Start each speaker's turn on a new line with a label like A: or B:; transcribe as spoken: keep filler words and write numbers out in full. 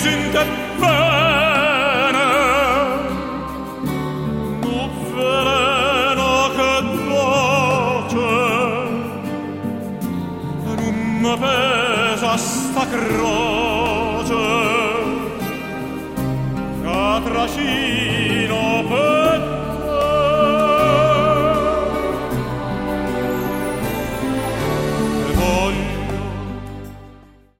A: in te bene, tu veleno che dolce, non mi pesa sta croce, che trascina